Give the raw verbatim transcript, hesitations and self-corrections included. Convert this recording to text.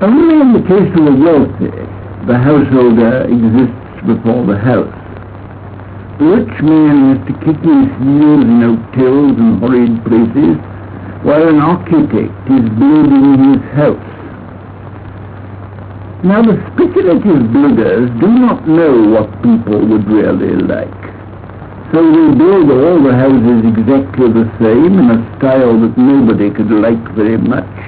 Only in the case of the wealthy, the householder exists before the house. The rich man has to kick his heels in hotels and horrid places, while an architect is building his house. Now the speculative builders do not know what people would really like. So they build all the houses exactly the same in a style that nobody could like very much,